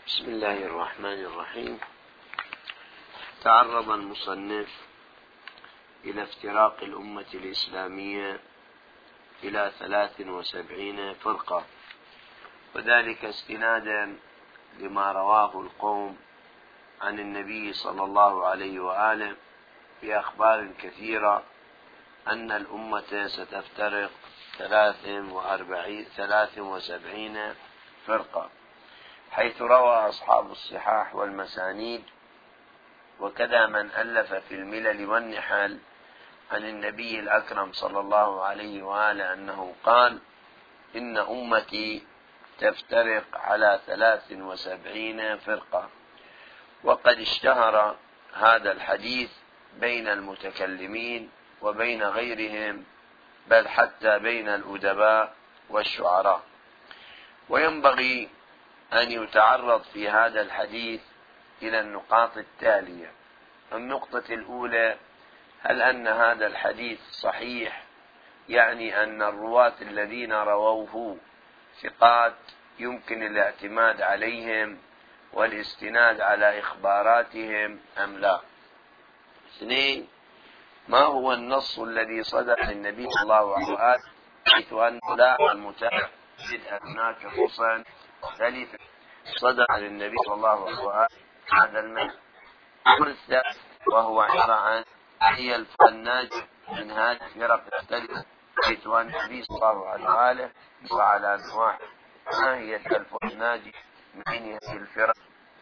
بسم الله الرحمن الرحيم. تعرض المصنف إلى افتراق الأمة الإسلامية إلى 73 فرقة، وذلك استنادا لما رواه القوم عن النبي صلى الله عليه وآله في أخبار كثيرة أن الأمة ستفترق 73 فرقة، حيث روى أصحاب الصحاح والمسانيد وكذا من ألف في الملل والنحل عن النبي الأكرم صلى الله عليه وآله أنه قال: إن أمتي تفترق على 73 فرقة. وقد اشتهر هذا الحديث بين المتكلمين وبين غيرهم، بل حتى بين الأدباء والشعراء. وينبغي أن يتعرض في هذا الحديث إلى النقاط التالية. النقطة الأولى: هل أن هذا الحديث صحيح؟ يعني أن الرواة الذين رووه ثقات يمكن الاعتماد عليهم والاستناد على إخباراتهم أم لا؟ اثنين: ما هو النص الذي صدر عن النبي صلى الله عليه وآله حيث أنه لا المتابع هناك نصا ثالثا صدر عن النبي صلى الله عليه وآله هذا المعنى؟ الأمر الثالث وهو عبارة عن هي الفرق الناجية من هذه الفرق المختلفة حيث أن النبي صلى الله عليه وآله وعلى واحد. ما هي الفرق الناجية من هذه الفرق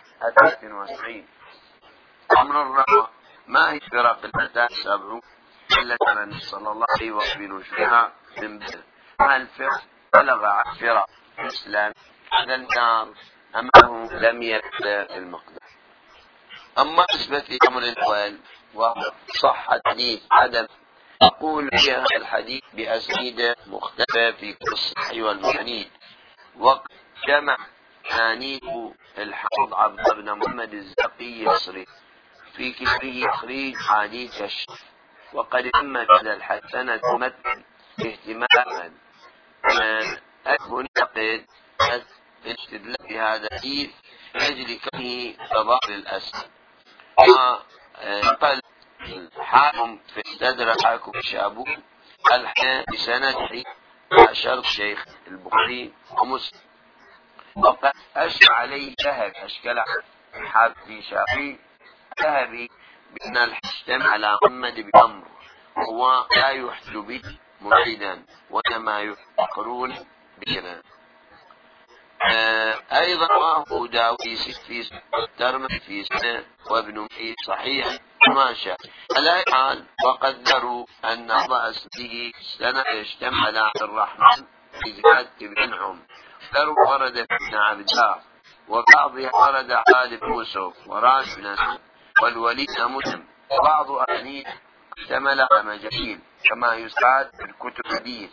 73؟ الأمر الرابع: ما هي الفرق 73 التي النبي صلى الله عليه وآله فيها من بدر؟ ما الفرق بلغ عن فرق الإسلام هذا النار أمه لم يبلغ المقدار؟ أما بالنسبة للأمر الأول وهو صحة حديث عدم، أقول في هذا الحديث بأسانيد مختلفة في كتب الصحيح والمسانيد، وقد جمع أسانيد الحافظ عبد بن محمد الزقي المصري في كتابه تخريج حديث الشرف، وقد تم هذا الحديث سند متن اهتماما نقد الاستدلال بهذا الحديث لأجل كونه تضاد الأسد. وقال حاكم في استدرك حاكم شابون الحين بسنده شرط شيخ البخاري ومسلم، وقد أشكل عليه ذهب أشكل حافظ شافعي ذهبي بأن الحجتم على محمد بأمر هو لا يحج به مريدا وإنما يقرون بنا. أيضا وهو داوي في الترمذي في سنة وابن معين صحيح ما شاء. على حال وقدروا أن بعض أسنده سنة يجتمع على عبد الرحمن زياد بن عم، ورد ابن عبد الله، وبعضها ورد خالد بن يوسف وراشد بن أسد والوليد بن مسلم، وبعض أسانيد احتمل على مجاهيل كما يساعد في الكتب الحديث،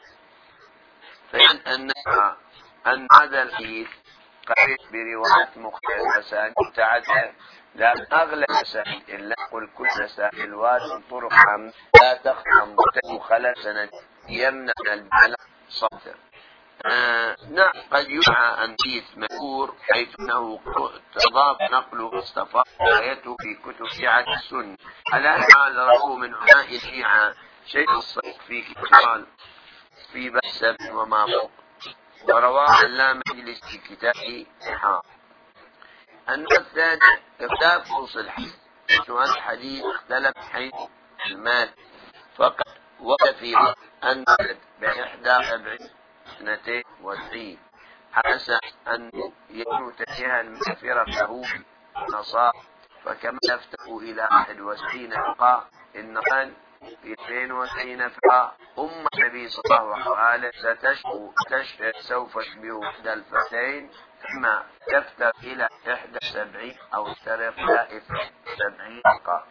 فإن أن هذا الحديث قريب بروايات مختلفة أسانيد متعددة، لكن أغلب الأسانيد إلا قل كل أسانيد واد طرق لا تخدم مخلل سند يمنع البلاغ صوتا. نعم، قد يدعى أن حديث مذكور حيث أنه تضاف نقله واستفاض روايته في كتب شيعة السنة. على حال رواه من علماء الشيعة شيخ الصديق في كتاب في بحث وما فوق، ورواه علامة مجلس في كتابه إحاط. النوع الثاني: اختلاف نصوص الحديث، سؤال الحديث اختلف حيث المال، فقد ورد في أن ب71 92 حسن أن يكون تجاه المغفرة له نصارى، فكما يفتح إلى 61 فرقة إن كان في 92 فرقة النبي صلى الله عليه وسلم سوف تشبه إحدى الفرقتين، ثم يفتح إلى 71 أو يفترق إلى 70 فرقة.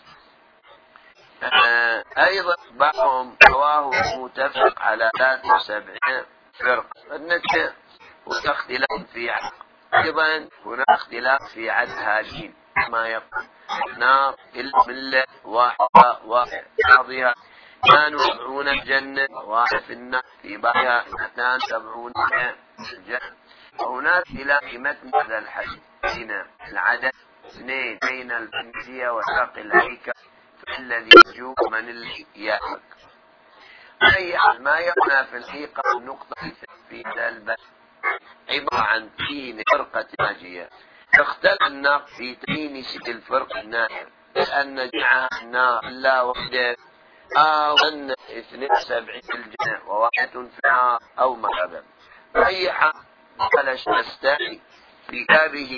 أيضا بعضهم رواه متفق على 73 فرقة. النتيجة هناك اختلاف في عدد، أيضا هناك اختلاف في عدد هادين كما يقول نار الملة واحدة وبعضها 70 الجنة وواحد في النار، في بعضها 270 الجنة. وهناك إلى متن هذا الحديث هنا العدد 2 بين الفنسية وساق الهيكل، فالذي يرجو من اللي يأمك. أي ما يقنا في الحقيقة النقطة في هذا الباب عبارة عن تين فرقة ناجية. اختلف الناق في تين ست الفرق الناجية، لأن جمع النار لا وحده، أو أن 72 في الجنة وواحد في النار، أو مرحبا. أي حق بلش نستعي في كتابه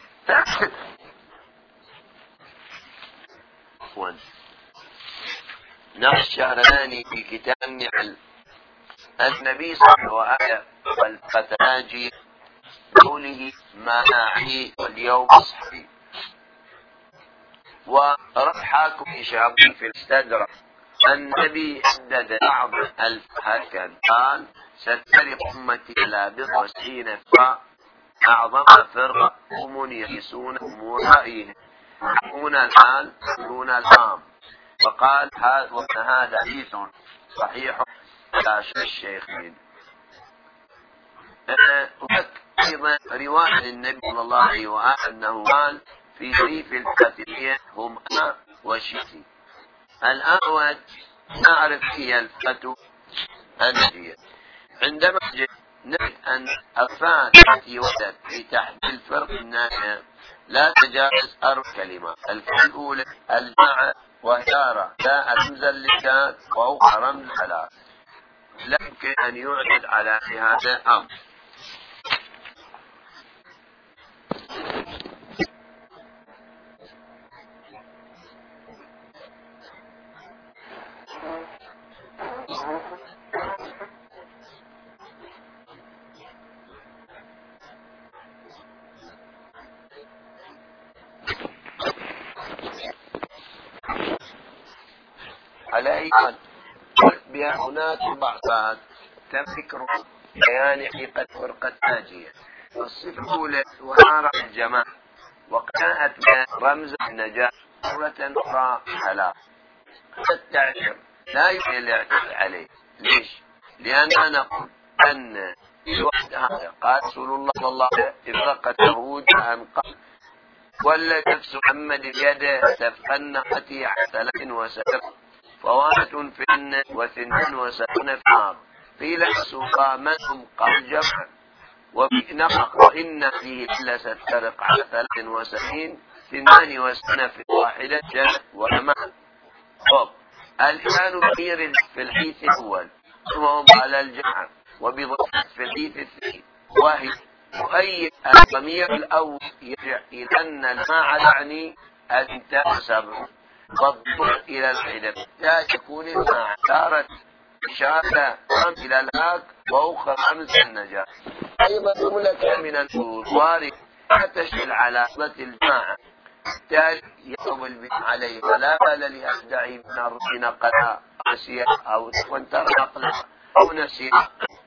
نفس شهر ثاني في كتاب النحل النبي صلى الله عليه وسلم والفتاجي قوله ما ناعي واليوم اصحي. ورحاكم إشابي في الاستدرك النبي حدد بعض الفهكذا قال سترق أمتي على 90 فرقة، أعظم فرقة هم يقيسون أمور رأيهم يحكمون الحال يقولون العام. فقال هذا حديث صحيح لا شك الشيخين. أيضا رواية للنبي صلى الله عليه وسلم أنه قال في سيف الفتية هم أنا وشيتي. الأول نعرف هي الفتو النجية. عندما نجد أن أفعال التي وردت في تحديد الفرق الناجية لا تجاوز 4 كلمات. الكلمة الأولى الجماعة وهيارة لا رمز للذات وأخرى رمز على، لا يمكن أن يعتد على هذا الأمر. على أي حال هناك بعضات تذكر بيان حقيقة فرقة ناجية. الصفة الأولى وهارة الجماعة وقناعة رمز النجاة، مرة أخرى هلاك. التعبير لا يمكن الاعتراض عليه. ليش؟ لأننا نقول أن الوقت هذا قال رسول الله صلى الله عليه وسلم إفرقت يهود عن قبل والذي نفس محمد بيده تفنقتي على 73 فوانة في الجنة و72 في النار. قيل السوقا من هم قال جمعا وبنفق وإن فيه إلا ستفرق على 73 72 في واحدة جنة وأمان. الإيمان كثير في الحديث الأول وهم على الجمع وبضبط في الحديث الثاني، وهي تؤيد الضمير الأول يرجع إلى أن الماء يعني الانتهاء 7 والضبط إلى الحدث لا تكون الماء تارة إشارة إلى الهاك وأخرى رمز النجاة. أيضا جملة من الوارد تشمل على أصلة الجماعة بالتالي يقبل عليه فلا بال لأدعي من الرؤي نقلها نسيا أو تنتر نقلها أو نسيا.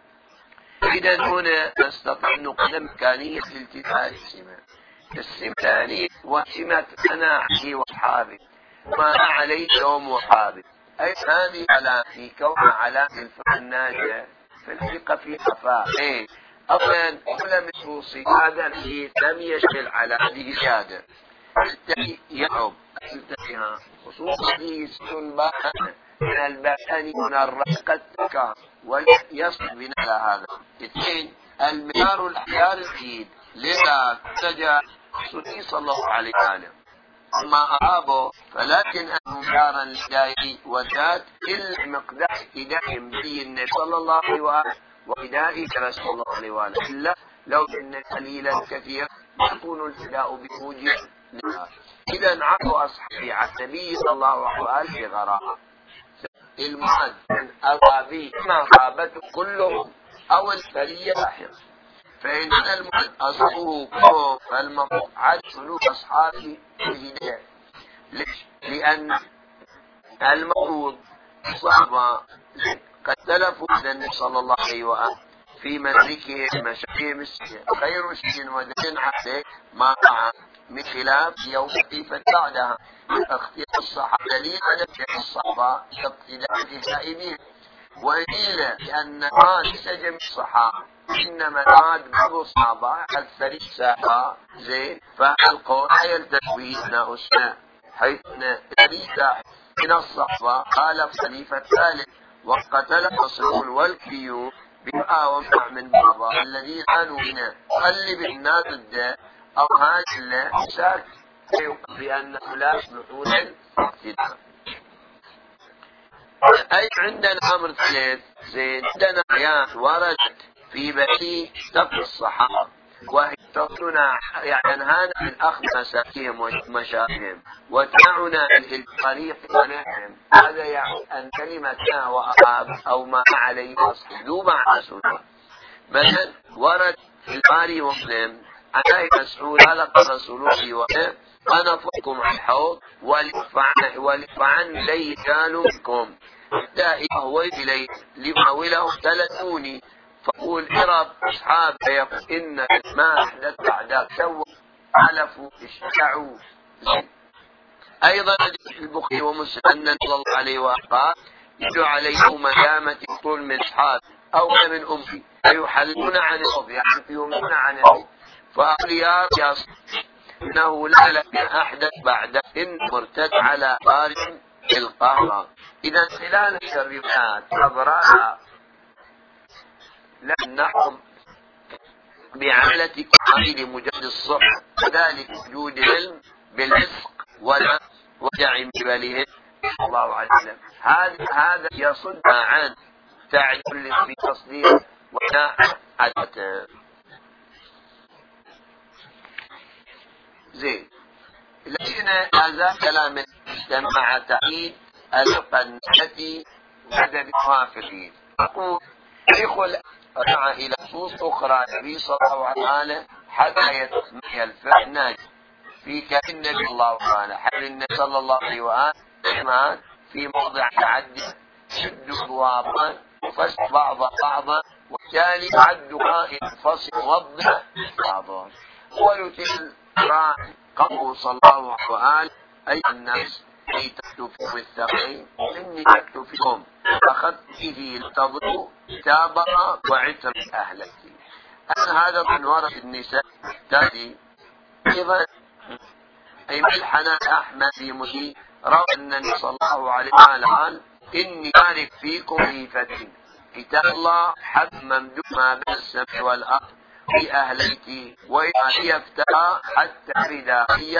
إذا هنا نستطيع نقل إمكانية الالتفات السمة الثانية وسمة أنا علي وأصحابي ما عليه يوم وحابي. أي هذه على في كون على الفرق الناجية في الحقيقة في خفاء. أولا لم توصي هذا الحديث لم يشمل على هذه الزيادة التي يعب التقيها خصوصا في سنباء من البأن من الرقة التكار ويصل بنا على هذا. 2 المعيار الحيار الجديد لذا تجا صلى الله عليه وسلم ما أرابه فلكن أنكارا لدائي وذات إلا مقدار إداء به النبي صلى الله عليه وسلم وإدائه رسول الله عليه وسلم إلا لو إن قليلا كثيرا يكون الفداء بوجه. إذا عرضوا أصحابي على النبي صلى الله عليه وسلم بغراء المعد من أصحابي ما غابته كلهم أو الفرية لاحق. فإن المعد أصحابه كلهم فالمفروض عد سلوك أصحابي بهداية. ليش؟ لأن المفروض صحبة قد تلفوا من النبي صلى الله عليه وسلم في مسلكه مشاكل خير شيء ودين عليه ما من خلاف يوم كيف بعدها. اختيار الصحابة دليل على فعل الصحابة اقتداء بهم، وقيل لأن هذا ليس جميع الصحابة إنما هذا بعض الصحابة أكثر الساحة زين. فالقول لا يلتزم به أبناء السنة، حيث ليس من الصحابة قال الخليفة الثالث وقتل مسعود والكيو بما وقع من بعض الذين كانوا هنا قلب الناس الداء أو هذا الله ساك بأنه لا يصلحون الاقتداء. أي عندنا أمر ثالث زين، عندنا آيات وردت في بني تقي الصحابة وهي تصلنا يعني هذا من أخذ مساكهم ومشاكلهم وتعنا الطريق ونعم. هذا يعني أن كلمتنا وأصحاب أو ما عليه أصحاب مع رسول. مثلا ورد في البخاري ومسلم عن أبي مسعود قال رسول الله وسلم أنا فوقكم على الحوض ولفعن لي رجال منكم حتى إذا هويت إليه لأحاوله تلتوني فقول ارب أصحاب يقول إن ما أحدث بعدك سووا حلفوا اشتعوا. أيضا في البخاري ومسلم أن صلى الله عليه وسلم يدعو عليه مدامة طول من أصحاب أو من أمي فيحلون عن الأرض يعني يمنون عن الأرض فقال يا إنه لا لك أحدث بعد إن مرتد على خارج القهر. إذا خلال الروايات أبراها لم نحكم بعملة قليل مجرد الصح وذلك وجود علم بالفسق ولا وجع بباله الله عز وجل. هذا يصد عن تعجل في تصديق ولا عدة زين. لكن هذا كلام مع تأييد القناة وعدم الوافقين. أقول يدخل رجع إلى نصوص أخرى النبي صلى الله عليه وسلم حتى يتسمي الفعل ناجي في كلام النبي الله تعالى حل النبي صلى الله عليه وسلم في موضع تعدي شد ضوابا وفسد بعضا والتالي عد قائد فصل وضع بعضا. ولتل قوله صلى الله عليه وسلم أي الناس كي تكتب فيكم الثقين إني أكتب فيكم أخذت به لتضروا تابرا وعتر أهلك. أن هذا من ورث النساء تأتي أيضا أي ملحنا أحمد في مجيء روى النبي صلى الله عليه وسلم قال إني بارك فيكم في فتن كتاب الله حد ممدود ما بين السماء والأرض في أهليتي وإذا يفتح حتى ردائي.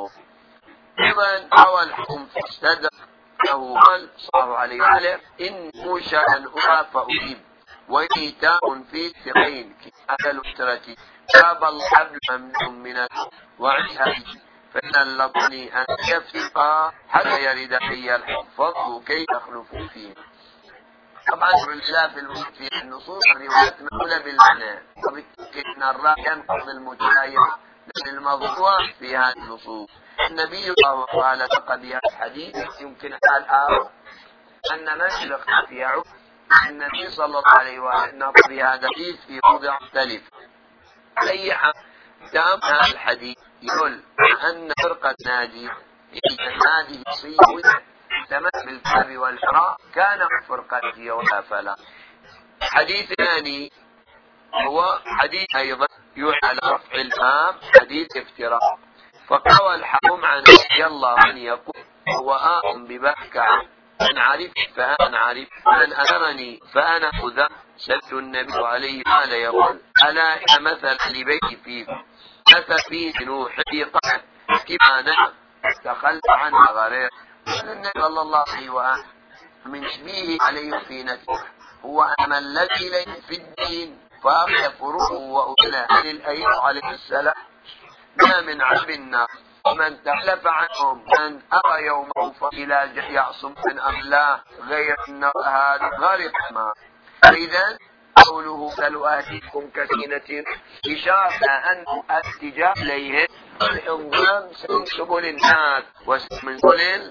إذن روى الحكم فاستدر له قال صلى الله عليه وسلم إن موشى أن أرى فأجيب وإني تاب في الثقين كأكل الترتي تاب الحبل ممدود من وعنها فإن اللطني أن يفتقى حتى يرد في الحفظ كي يخلفوا فيه. طبعا بالخلاف في النصوص الروايات مقولة بالمعنى وبالتأكيد أن الراء ينقض المتغير من الموضوع في هذه النصوص. النبي صلى الله عليه وسلم قال بهذا الحديث يمكن الآن أن نشرق في عقل النبي صلى الله عليه وسلم بهذا الحديث في موضع مختلف. أي تام هذا الحديث يقول أن فرقة ناجي هذه صيغة تمت بالكتاب والقراء كان فرقتي ولا فلا. حديث ثاني هو حديث أيضا يوحى على رفع الهام حديث افتراء فقوى الحكم عن رضي الله عنه يقول هو آم ببكع من عرف فأنا عرف من أمرني فأنا أذى. سألت النبي عليه قال يقول ألا إن مثل لبيتي فيكم مثل فيه نوح قال كما نعم تخلف عنها غرير. النبي صلى الله عليه وسلم من شبيه عليه في نفسه هو أن الذي إليه في الدين فأخذ فروعه وأولى للأيوب عليه السلام ما من عجب الناس ومن تخلف عنهم من أرى يومه فإلى يعصم من أملا غير أنه هذا غرق ما. إذن قوله سلؤاتكم كسينة إشارة أن الاتجاه إليه الإنظام سبل الناس ومن سبل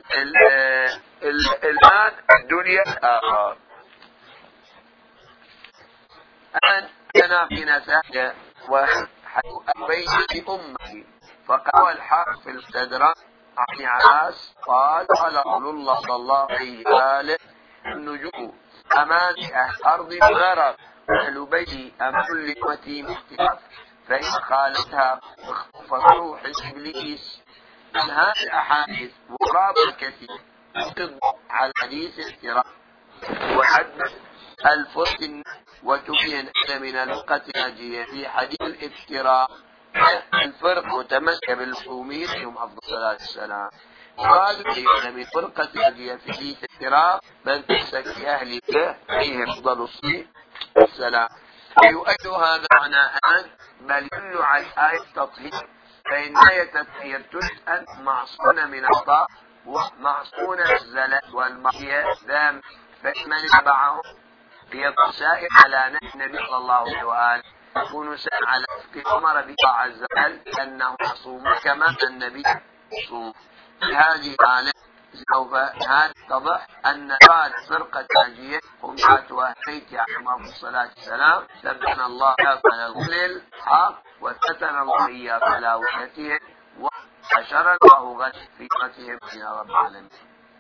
الآن الدنيا الآخر. الآن أنا في نساء وأبيت بأمتي فقال الحق في المستدرك عن عباس قال قال رسول الله صلى الله عليه وآله: النجوم أمان أهل أرض غرق، أهل بيتي أمان لأمتي اختلاف، فإن خالتها فروح إبليس. من هذه الأحاديث وقاب الكثير ضد على حديث الافتراء وحدث الفتن، وتبين أن من الفقه الناجية في حديث الافتراء الفرق متمسك بالمفهومين يوم أفضل الصلاة والسلام. قالوا أن من فرقة الناجية في حديث الافتراء من تمسك بأهل الله فيهم أفضل الصلاة والسلام. ويؤيد هذا معنى أن بل يدل على آية التطهير، فإن آية التطهير تجد معصونة من الخطأ ومعصونة الزلل والمعصية ذم، فمن اتبعه يكون سائر على نهج النبي صلى الله عليه وآله، يكون سائر على أمر بالله عز وجل أنه معصوم كما النبي معصوم. في هذه الحالة سوف هذا يتضح أن بعد فرقة ناجية هم أهل بيت عليهم الصلاة والسلام سبحان الله على غل الحق وستر الله إياه على وحدته وحشر الله غد في قتهم يا رب العالمين.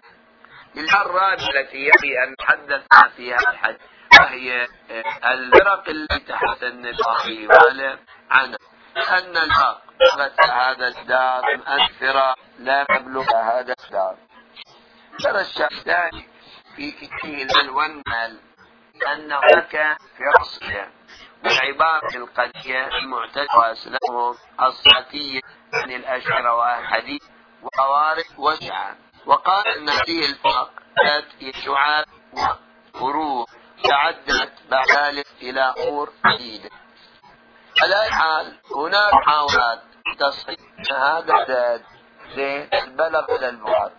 الرابعة التي يجب أن نتحدث فيها الحد وهي الفرق التي تحت النبي عنه، أن الحق بلغت هذا الدار الفرق لا تبلغ هذا الدار. ترى الشهداني في كتيل والمال أن هناك فرصة والعبارة القدية المعتدة وأسلامهم الصاتية عن الأشعر والحديث وقوارب وشعاب، وقال أن هذه الفرق ذات شعاب وفروع تعدت بعد ذلك إلى أمور جديدة. على أي حال هناك محاولات تصحيح هذا الزاد بلغ إلى البعد.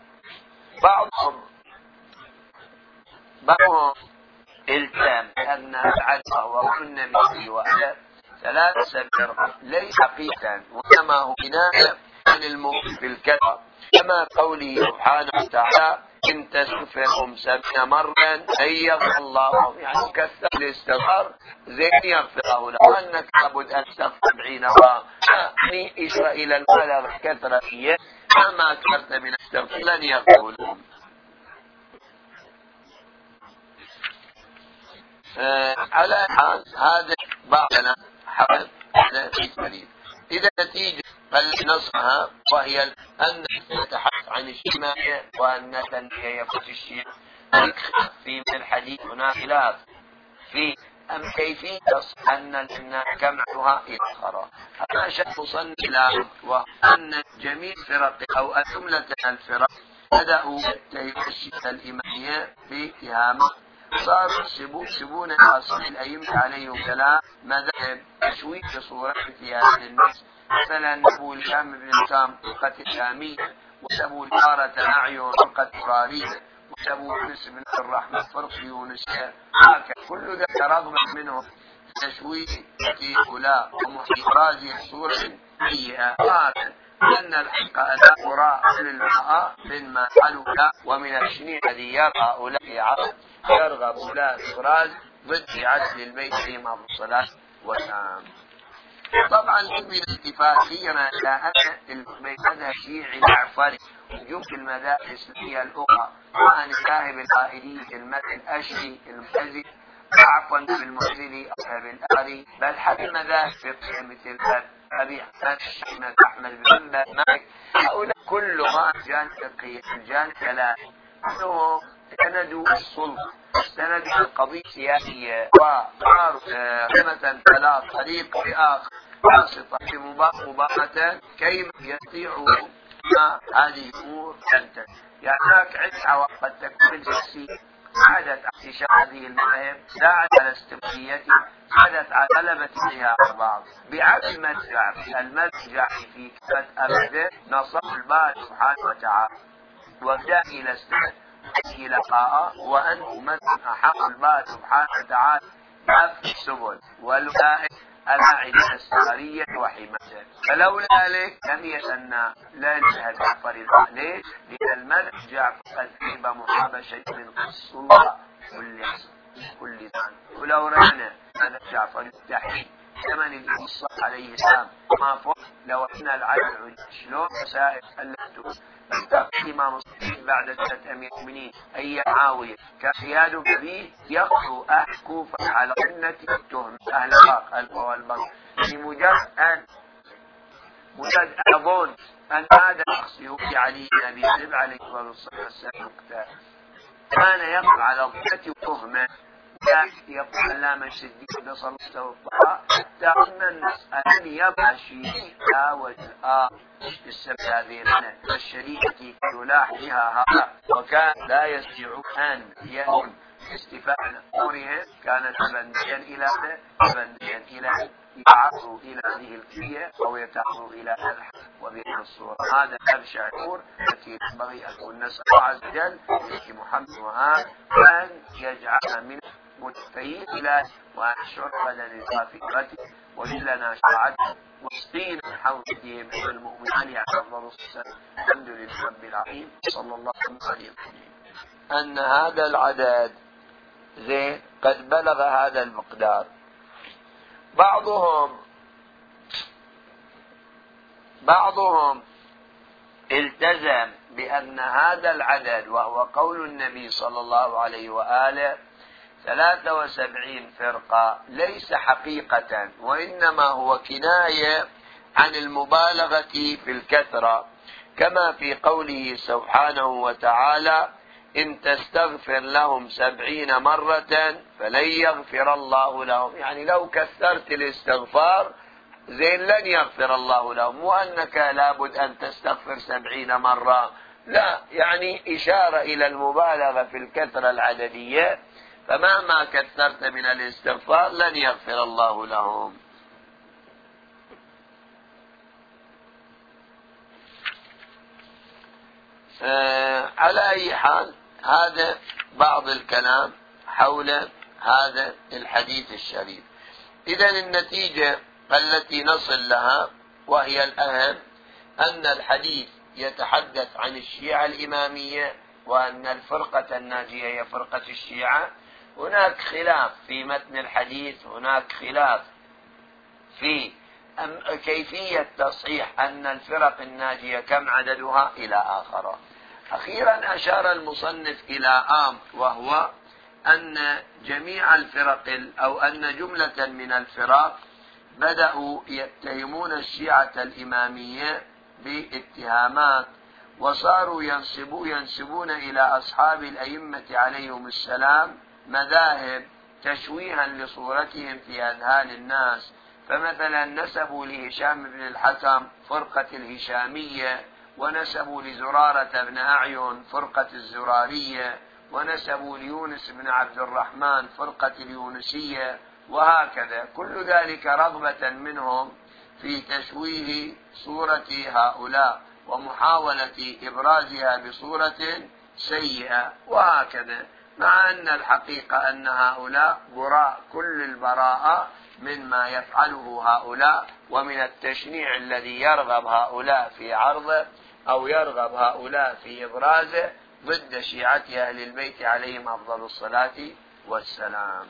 بعضهم التام أن العدوى وكنا مثل وألف ثلاث فرق ليس حقيقة وإنما هو بناء عن المؤمن في الكذب، كما قوله سبحانه وتعالى: إن تستغفرهم 70 مرة أن يغفر الله، يعني كثر الاستغفار زين يغفر له، وأنك لابد أن تستغفر 70 مرة، يعني إشراء إلى المبالغ كثرة فيه ما كثرت من الاستغفار لن يغفر لهم. على حال هذا بعضنا حول في سبيل. إذا نتيجة نصها وهي أن نتحدث عن الاجتماعية وأن تنهي يفوت الشيء في من الحديث هنا خلاف في أم كيفية أن جمعها إلى هذا شيء صن إلى وأن جميع فرق أو جملة الفرق بدأوا تيشيء الإمامية باتهامه، صاروا يسبون أصل الأئمة عليهم كلام مذهب تشويه صورة اتيان الناس، مثلا أبو الشام بن سام فرقة إسلامية، وأبو الحارة أعين فرقة إقرارية، وأبو يونس بن الرحمة فرقة يونسية، كل ذلك رغم منهم تشويه في هؤلاء ومحرازي الصورة سيئة، أن الحق أداء وراء للمرأة مما حلوك ومن الشنيع الذي يرى هؤلاء عرض يرغب لا إفراز ضد عدل البيت فيما الصلاة والسلام. طبعا من الاتفاق فيما إلى أن البيت هذا شيعي جعفري يمكن المذاهب الإسلامية الأخرى، وأن ذاهب القائلي المذهب الأشعري المعتزلي ضعفا بالمعتزلي أو بالآري، بل حتى المذاهب الفقهية مثل أبي حسن أحمد بن حنبل مالك، هؤلاء كلها جانب فقهي الجانب كلامي، كلهم سندوا السلطة، سندوا القضية السياسية وقالوا مثلا فلا طريق لآخر واسطة مباشرة كيما يستطيعوا هذه الأمور تنتهي. يعني هناك عدة عوامل قد تكون سياسية ساعدت على انتشار هذه المذاهب، ساعدت على استمراريتها، ساعدت على غلبة فيها البعض. بعد المرجع في كتابة أبدا نصر الباري سبحانه وتعالى وابدأ إلى السنة إلى لقاء وأن من أحق الباري سبحانه وتعالى بأف السبل والولاء الأعدة السرية وحمايته، فلولا ذلك لم يسنى لا نشهد جعفر ليش؟ لأن المرجع قد كتب محابة شيء من قص الله كل ذان، ولو رأينا هذا جعفر يستحي زمن الإنسان عليه السلام ما فوق لو أن العدل شلون مسائل التي الإمام الصديق بعد 300 مؤمنين أي معاوية كان ياد به يقضوا أهل كوفة على قنة التهم أهل الحق والبغي بمجرد أن أظن أن هذا الشخص يوفي علي بن أبي طالب عليه الصلاة والسلام كان يقع على ضد تهمة يقول علامة الشديد نصر الله حتى أن المسألة يبقى شيء لا وجه السبب هذه الشريعة يلاحظها هذا وكان لا يستطيع أن يكون استفاء عن أمورهم كانت تبنديا إلى يتعرضوا إلى هذه الكية أو يتعرضوا إلى الحق وبهذه الصورة هذا أبشع الأمور التي ينبغي أن نسأل الله عز وجل في محمد وآل أن يجعلنا من متفيين إلى وأن شرق لنا في قتل وجلنا شرعته وسطين حول ديهم المؤمنين على أفضل الصلاة الحمد لله رب العالمين صلى الله عليه وسلم أن هذا العدد زين قد بلغ هذا المقدار. بعضهم التزم بأن هذا العدد وهو قول النبي صلى الله عليه وآله 73 فرقة ليس حقيقة وإنما هو كناية عن المبالغة في الكثرة كما في قوله سبحانه وتعالى إن تستغفر لهم 70 مرة فلن يغفر الله لهم يعني لو كثرت الاستغفار زين لن يغفر الله لهم مو أنك لابد أن تستغفر 70 مرة لا يعني إشارة إلى المبالغة في الكثرة العددية فمهما كثرت من الاستغفار لن يغفر الله لهم. على أي حال هذا بعض الكلام حول هذا الحديث الشريف. إذن النتيجة التي نصل لها وهي الأهم أن الحديث يتحدث عن الشيعة الإمامية وأن الفرقة الناجية هي فرقة الشيعة. هناك خلاف في متن الحديث هناك خلاف في كيفية تصحيح أن الفرق الناجية كم عددها إلى آخره. أخيرا أشار المصنف إلى أمر وهو أن جميع الفرق أو أن جملة من الفرق بدأوا يتهمون الشيعة الإمامية باتهامات وصاروا ينسبون إلى أصحاب الأئمة عليهم السلام مذاهب تشويها لصورتهم في أذهان الناس. فمثلا نسبوا لهشام بن الحكم فرقة الهشامية ونسبوا لزرارة بن أعين فرقة الزرارية ونسبوا ليونس بن عبد الرحمن فرقة اليونسية وهكذا كل ذلك رغبة منهم في تشويه صورة هؤلاء ومحاولة إبرازها بصورة سيئة وهكذا مع أن الحقيقة أن هؤلاء براء كل البراءة مما يفعله هؤلاء ومن التشنيع الذي يرغب هؤلاء في عرضه أو يرغب هؤلاء في إبرازه ضد شيعة أهل البيت عليهم أفضل الصلاة والسلام.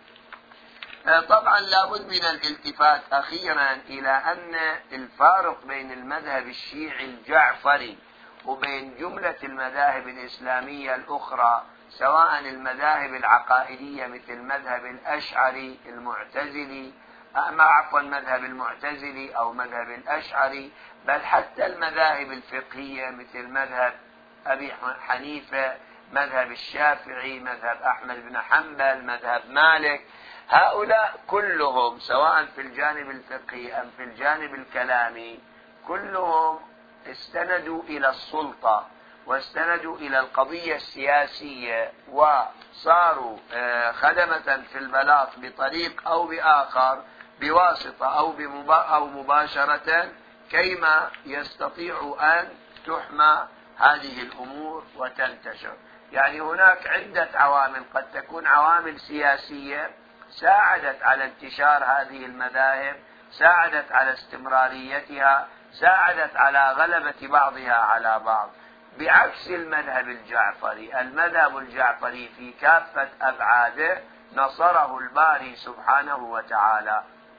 طبعا لابد من الالتفات أخيرا إلى أن الفارق بين المذهب الشيعي الجعفري وبين جملة المذاهب الإسلامية الأخرى سواء المذاهب العقائدية مثل مذهب الأشعري المعتزلي مذهب المعتزلي أو مذهب الأشعري بل حتى المذاهب الفقهية مثل مذهب أبي حنيفة مذهب الشافعي مذهب أحمد بن حنبل مذهب مالك هؤلاء كلهم سواء في الجانب الفقهي أم في الجانب الكلامي كلهم استندوا إلى السلطة واستندوا إلى القضية السياسية وصاروا خدمة في البلاط بطريق أو بآخر بواسطة أو مباشرة كيما يستطيعوا أن تحمى هذه الأمور وتنتشر. يعني هناك عدة عوامل قد تكون عوامل سياسية ساعدت على انتشار هذه المذاهب ساعدت على استمراريتها ساعدت على غلبة بعضها على بعض بعكس المذهب الجعفري. المذهب الجعفري في كافة أبعاده نصره الباري سبحانه وتعالى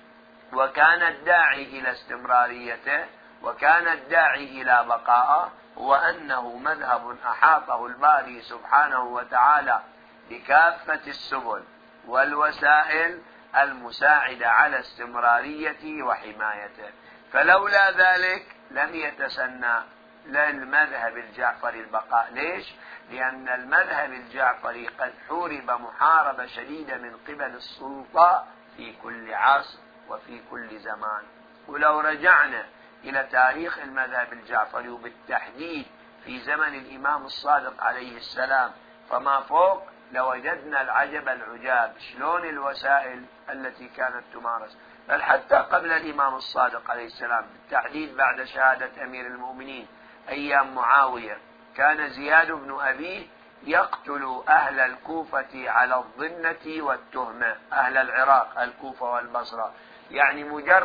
وكان الداعي إلى استمراريته وكان الداعي إلى بقائه هو أنه مذهب أحاطه الباري سبحانه وتعالى بكافة السبل والوسائل المساعدة على استمراريته وحمايته. فلولا ذلك لم يتسنى للمذهب الجعفري البقاء. ليش؟ لأن المذهب الجعفري قد حورب محاربة شديدة من قبل السلطة في كل عصر وفي كل زمان. ولو رجعنا إلى تاريخ المذهب الجعفري وبالتحديد في زمن الإمام الصادق عليه السلام فما فوق، لوجدنا العجب العجاب شلون الوسائل التي كانت تمارس. بل حتى قبل الإمام الصادق عليه السلام بالتحديد بعد شهادة أمير المؤمنين أيام معاوية، كان زياد بن أبيه يقتل أهل الكوفة على الظنة والتهمة، أهل العراق الكوفة والبصرة. يعني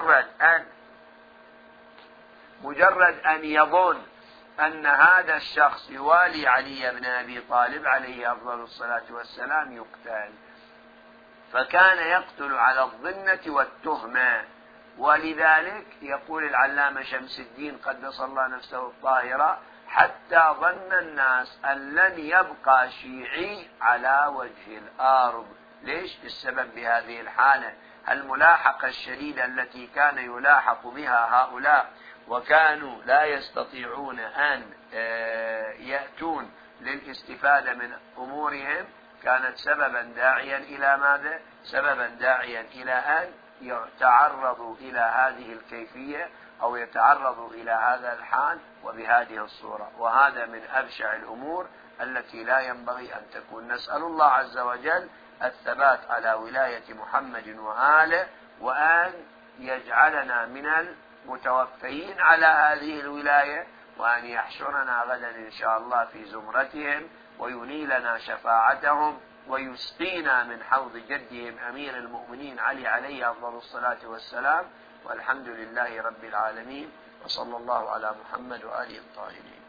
مجرد أن يظن أن هذا الشخص يوالي علي بن أبي طالب عليه أفضل الصلاة والسلام يقتل، فكان يقتل على الظنة والتهمة. ولذلك يقول العلامة شمس الدين قدس الله نفسه الطاهرة: حتى ظن الناس أن لن يبقى شيعي على وجه الأرض. ليش؟ السبب بهذه الحالة الملاحقة الشديدة التي كان يلاحق بها هؤلاء، وكانوا لا يستطيعون أن يأتون للاستفادة من أمورهم، كانت سببا داعيا إلى ماذا؟ سببا داعيا إلى أن يتعرضوا إلى هذه الكيفية أو يتعرضوا إلى هذا الحال وبهذه الصورة. وهذا من أبشع الأمور التي لا ينبغي أن تكون. نسأل الله عز وجل الثبات على ولاية محمد وآله، وأن يجعلنا من المتوفين على هذه الولاية، وأن يحشرنا غدا إن شاء الله في زمرتهم وينيلنا شفاعتهم ويسقينا من حوض جدهم أمير المؤمنين علي عليه أفضل الصلاة والسلام. والحمد لله رب العالمين، وصلى الله على محمد وآله الطاهرين.